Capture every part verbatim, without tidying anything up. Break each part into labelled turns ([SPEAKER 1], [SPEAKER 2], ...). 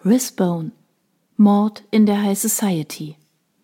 [SPEAKER 1] Risbone. Mord in der High Society.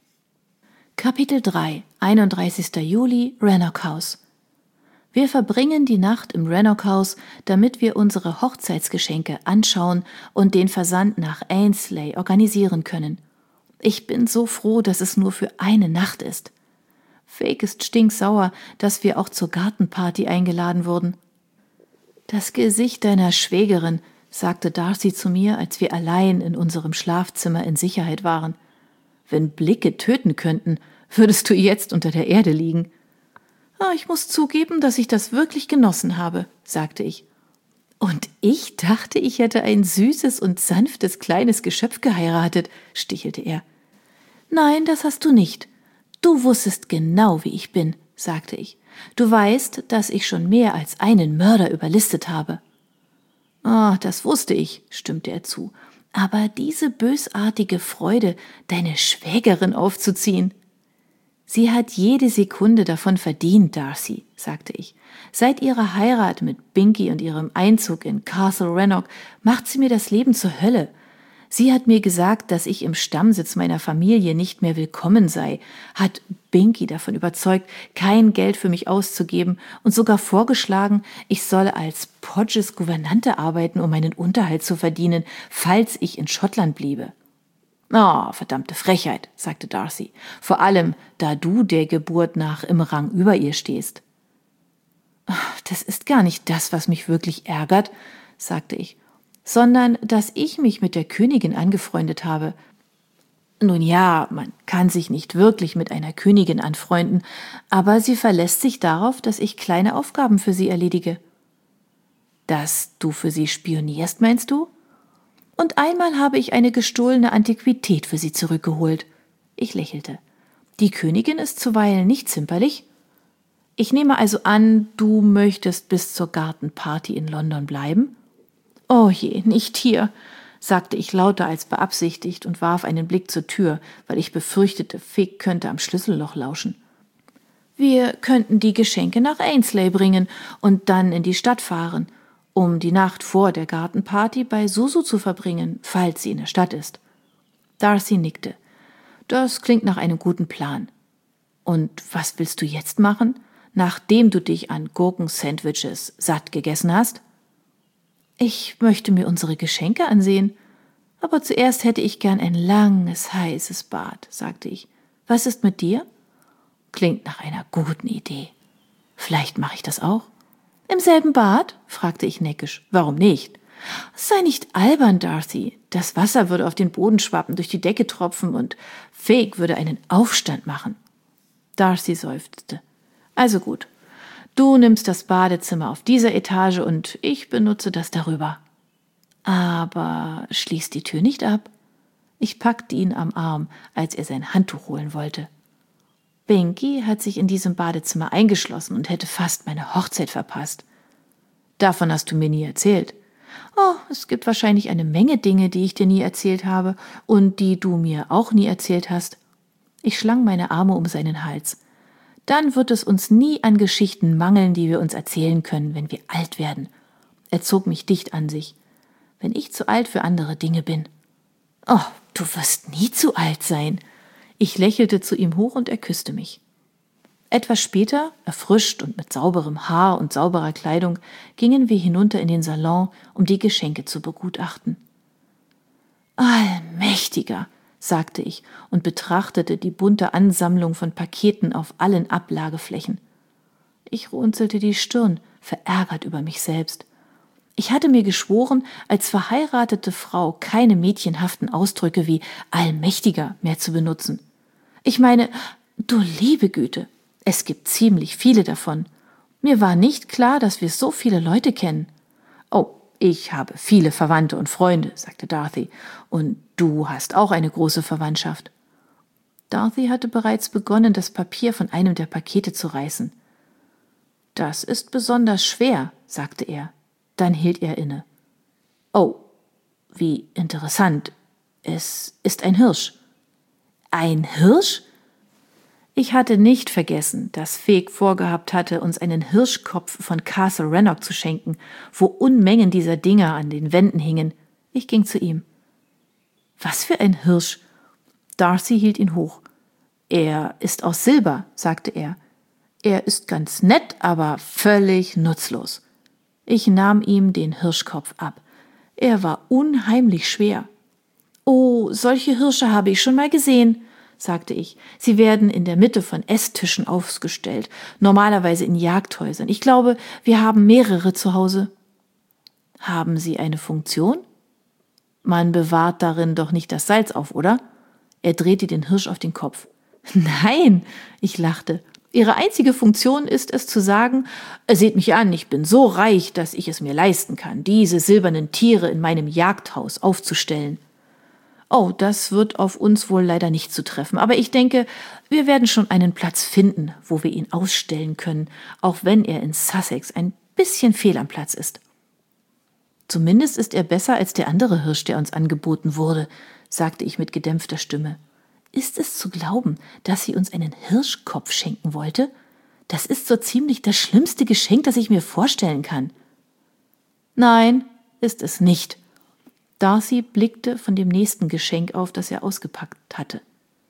[SPEAKER 1] Kapitel drei. einunddreißigster Juli, Rannoch House. Wir verbringen die Nacht im Rannoch House, damit wir unsere Hochzeitsgeschenke anschauen und den Versand nach Ainsley organisieren können. Ich bin so froh, dass es nur für eine Nacht ist. Fake ist stinksauer, dass wir auch zur Gartenparty eingeladen wurden. Das Gesicht deiner Schwägerin, sagte Darcy zu mir, als wir allein in unserem Schlafzimmer in Sicherheit waren. Wenn Blicke töten könnten, würdest du jetzt unter der Erde liegen. Ah, ich muss zugeben, dass ich das wirklich genossen habe, sagte ich. Und ich dachte, ich hätte ein süßes und sanftes kleines Geschöpf geheiratet, stichelte er. Nein, das hast du nicht. Du wusstest genau, wie ich bin, sagte ich. Du weißt, dass ich schon mehr als einen Mörder überlistet habe. Ah, das wusste ich, stimmte er zu. Aber diese bösartige Freude, deine Schwägerin aufzuziehen. Sie hat jede Sekunde davon verdient, Darcy, sagte ich. Seit ihrer Heirat mit Binky und ihrem Einzug in Castle Rannoch macht sie mir das Leben zur Hölle. Sie hat mir gesagt, dass ich im Stammsitz meiner Familie nicht mehr willkommen sei, hat Binky davon überzeugt, kein Geld für mich auszugeben und sogar vorgeschlagen, ich solle als Podges Gouvernante arbeiten, um meinen Unterhalt zu verdienen, falls ich in Schottland bliebe. Oh, verdammte Frechheit, sagte Darcy, vor allem, da du der Geburt nach im Rang über ihr stehst. Das ist gar nicht das, was mich wirklich ärgert, sagte ich, sondern dass ich mich mit der Königin angefreundet habe. Nun ja, man kann sich nicht wirklich mit einer Königin anfreunden, aber sie verlässt sich darauf, dass ich kleine Aufgaben für sie erledige. Dass du für sie spionierst, meinst du? Und einmal habe ich eine gestohlene Antiquität für sie zurückgeholt. Ich lächelte. Die Königin ist zuweilen nicht zimperlich. Ich nehme also an, du möchtest bis zur Gartenparty in London bleiben? Oh je, nicht hier, sagte ich lauter als beabsichtigt und warf einen Blick zur Tür, weil ich befürchtete, Fig könnte am Schlüsselloch lauschen. Wir könnten die Geschenke nach Ainsley bringen und dann in die Stadt fahren, um die Nacht vor der Gartenparty bei Susu zu verbringen, falls sie in der Stadt ist. Darcy nickte. Das klingt nach einem guten Plan. Und was willst du jetzt machen, nachdem du dich an Gurken-Sandwiches satt gegessen hast? Ich möchte mir unsere Geschenke ansehen, aber zuerst hätte ich gern ein langes, heißes Bad, sagte ich. Was ist mit dir? Klingt nach einer guten Idee. Vielleicht mache ich das auch. Im selben Bad? Fragte ich neckisch. Warum nicht? Sei nicht albern, Darcy. Das Wasser würde auf den Boden schwappen, durch die Decke tropfen und Fig würde einen Aufstand machen. Darcy seufzte. Also gut. Du nimmst das Badezimmer auf dieser Etage und ich benutze das darüber. Aber schließ die Tür nicht ab. Ich packte ihn am Arm, als er sein Handtuch holen wollte. Binky hat sich in diesem Badezimmer eingeschlossen und hätte fast meine Hochzeit verpasst. Davon hast du mir nie erzählt. Oh, es gibt wahrscheinlich eine Menge Dinge, die ich dir nie erzählt habe und die du mir auch nie erzählt hast. Ich schlang meine Arme um seinen Hals. Dann wird es uns nie an Geschichten mangeln, die wir uns erzählen können, wenn wir alt werden. Er zog mich dicht an sich. Wenn ich zu alt für andere Dinge bin. Oh, du wirst nie zu alt sein. Ich lächelte zu ihm hoch und er küsste mich. Etwas später, erfrischt und mit sauberem Haar und sauberer Kleidung, gingen wir hinunter in den Salon, um die Geschenke zu begutachten. Allmächtiger, sagte ich und betrachtete die bunte Ansammlung von Paketen auf allen Ablageflächen. Ich runzelte die Stirn, verärgert über mich selbst. Ich hatte mir geschworen, als verheiratete Frau keine mädchenhaften Ausdrücke wie allmächtiger mehr zu benutzen. Ich meine, du liebe Güte, es gibt ziemlich viele davon. Mir war nicht klar, dass wir so viele Leute kennen. Oh, ich habe viele Verwandte und Freunde, sagte Darcy, und du hast auch eine große Verwandtschaft. Darcy hatte bereits begonnen, das Papier von einem der Pakete zu reißen. Das ist besonders schwer, sagte er. Dann hielt er inne. Oh, wie interessant. Es ist ein Hirsch. Ein Hirsch? Ich hatte nicht vergessen, dass Fig vorgehabt hatte, uns einen Hirschkopf von Castle Rannoch zu schenken, wo Unmengen dieser Dinger an den Wänden hingen. Ich ging zu ihm. Was für ein Hirsch! Darcy hielt ihn hoch. Er ist aus Silber, sagte er. Er ist ganz nett, aber völlig nutzlos. Ich nahm ihm den Hirschkopf ab. Er war unheimlich schwer. »Oh, solche Hirsche habe ich schon mal gesehen«, sagte ich. »Sie werden in der Mitte von Esstischen aufgestellt, normalerweise in Jagdhäusern. Ich glaube, wir haben mehrere zu Hause.« »Haben sie eine Funktion?« »Man bewahrt darin doch nicht das Salz auf, oder?« Er drehte den Hirsch auf den Kopf. »Nein«, ich lachte. »Ihre einzige Funktion ist es zu sagen, seht mich an, ich bin so reich, dass ich es mir leisten kann, diese silbernen Tiere in meinem Jagdhaus aufzustellen.« »Oh, das wird auf uns wohl leider nicht zutreffen, aber ich denke, wir werden schon einen Platz finden, wo wir ihn ausstellen können, auch wenn er in Sussex ein bisschen fehl am Platz ist.« »Zumindest ist er besser als der andere Hirsch, der uns angeboten wurde«, sagte ich mit gedämpfter Stimme. »Ist es zu glauben, dass sie uns einen Hirschkopf schenken wollte? Das ist so ziemlich das schlimmste Geschenk, das ich mir vorstellen kann.« »Nein, ist es nicht.« Darcy blickte von dem nächsten Geschenk auf, das er ausgepackt hatte.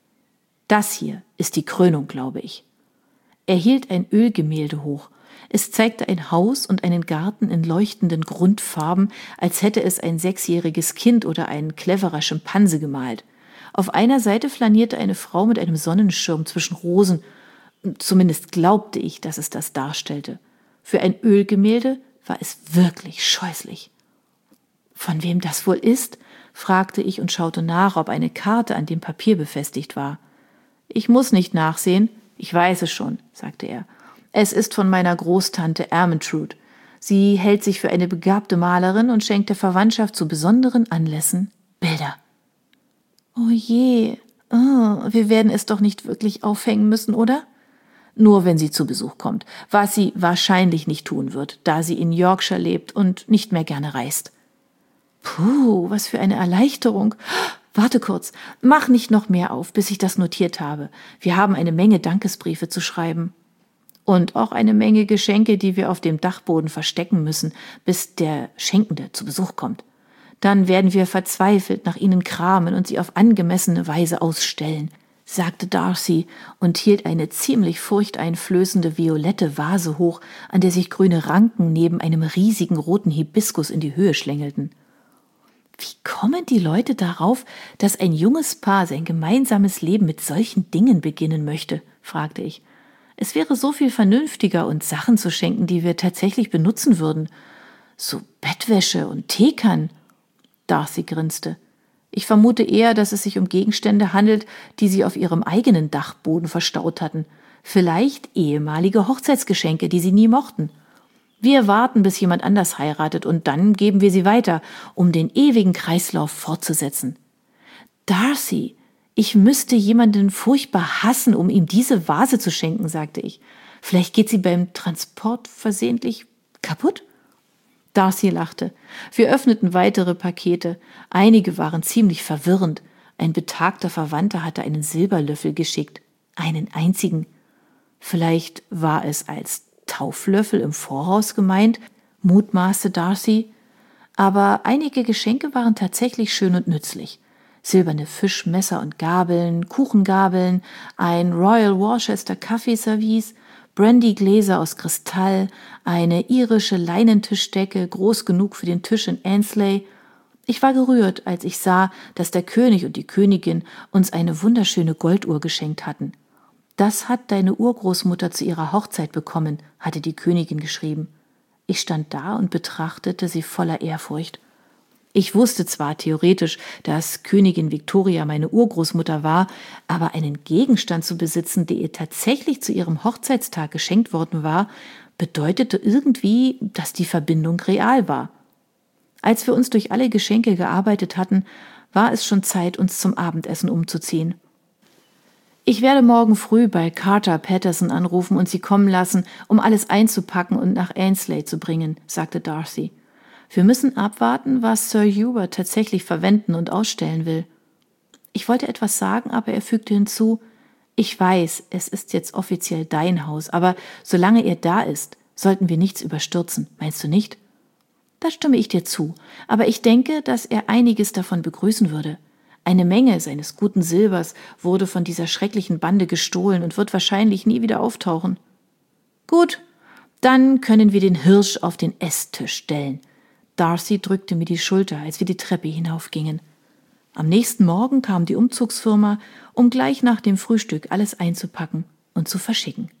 [SPEAKER 1] »Das hier ist die Krönung, glaube ich.« Er hielt ein Ölgemälde hoch. Es zeigte ein Haus und einen Garten in leuchtenden Grundfarben, als hätte es ein sechsjähriges Kind oder ein cleverer Schimpanse gemalt. Auf einer Seite flanierte eine Frau mit einem Sonnenschirm zwischen Rosen. Zumindest glaubte ich, dass es das darstellte. Für ein Ölgemälde war es wirklich scheußlich. »Von wem das wohl ist?« fragte ich und schaute nach, ob eine Karte an dem Papier befestigt war. »Ich muss nicht nachsehen, ich weiß es schon«, sagte er. »Es ist von meiner Großtante Ermentrude. Sie hält sich für eine begabte Malerin und schenkt der Verwandtschaft zu besonderen Anlässen Bilder.« »Oh je, oh, wir werden es doch nicht wirklich aufhängen müssen, oder?« »Nur wenn sie zu Besuch kommt, was sie wahrscheinlich nicht tun wird, da sie in Yorkshire lebt und nicht mehr gerne reist.« »Puh, was für eine Erleichterung. Warte kurz, mach nicht noch mehr auf, bis ich das notiert habe. Wir haben eine Menge Dankesbriefe zu schreiben. Und auch eine Menge Geschenke, die wir auf dem Dachboden verstecken müssen, bis der Schenkende zu Besuch kommt. Dann werden wir verzweifelt nach ihnen kramen und sie auf angemessene Weise ausstellen«, sagte Darcy und hielt eine ziemlich furchteinflößende violette Vase hoch, an der sich grüne Ranken neben einem riesigen roten Hibiskus in die Höhe schlängelten. »Wie kommen die Leute darauf, dass ein junges Paar sein gemeinsames Leben mit solchen Dingen beginnen möchte?«, fragte ich. »Es wäre so viel vernünftiger, uns Sachen zu schenken, die wir tatsächlich benutzen würden. So Bettwäsche und Teekannen.« Darcy grinste. »Ich vermute eher, dass es sich um Gegenstände handelt, die sie auf ihrem eigenen Dachboden verstaut hatten. Vielleicht ehemalige Hochzeitsgeschenke, die sie nie mochten. Wir warten, bis jemand anders heiratet, und dann geben wir sie weiter, um den ewigen Kreislauf fortzusetzen.« »Darcy, ich müsste jemanden furchtbar hassen, um ihm diese Vase zu schenken«, sagte ich. »Vielleicht geht sie beim Transport versehentlich kaputt?« Darcy lachte. Wir öffneten weitere Pakete. Einige waren ziemlich verwirrend. Ein betagter Verwandter hatte einen Silberlöffel geschickt. Einen einzigen. Vielleicht war es als Tauflöffel im Voraus gemeint, mutmaßte Darcy. Aber einige Geschenke waren tatsächlich schön und nützlich. Silberne Fischmesser und Gabeln, Kuchengabeln, ein Royal Worcester Kaffeeservice, Brandygläser aus Kristall, eine irische Leinentischdecke, groß genug für den Tisch in Ansley. Ich war gerührt, als ich sah, dass der König und die Königin uns eine wunderschöne Golduhr geschenkt hatten. »Das hat deine Urgroßmutter zu ihrer Hochzeit bekommen«, hatte die Königin geschrieben. Ich stand da und betrachtete sie voller Ehrfurcht. Ich wusste zwar theoretisch, dass Königin Victoria meine Urgroßmutter war, aber einen Gegenstand zu besitzen, der ihr tatsächlich zu ihrem Hochzeitstag geschenkt worden war, bedeutete irgendwie, dass die Verbindung real war. Als wir uns durch alle Geschenke gearbeitet hatten, war es schon Zeit, uns zum Abendessen umzuziehen. »Ich werde morgen früh bei Carter Patterson anrufen und sie kommen lassen, um alles einzupacken und nach Ansley zu bringen«, sagte Darcy. »Wir müssen abwarten, was Sir Hubert tatsächlich verwenden und ausstellen will.« Ich wollte etwas sagen, aber er fügte hinzu: »Ich weiß, es ist jetzt offiziell dein Haus, aber solange er da ist, sollten wir nichts überstürzen, meinst du nicht?« »Da stimme ich dir zu, aber ich denke, dass er einiges davon begrüßen würde. Eine Menge seines guten Silbers wurde von dieser schrecklichen Bande gestohlen und wird wahrscheinlich nie wieder auftauchen. Gut, dann können wir den Hirsch auf den Esstisch stellen. Darcy drückte mir die Schulter, als wir die Treppe hinaufgingen. Am nächsten Morgen kam die Umzugsfirma, um gleich nach dem Frühstück alles einzupacken und zu verschicken.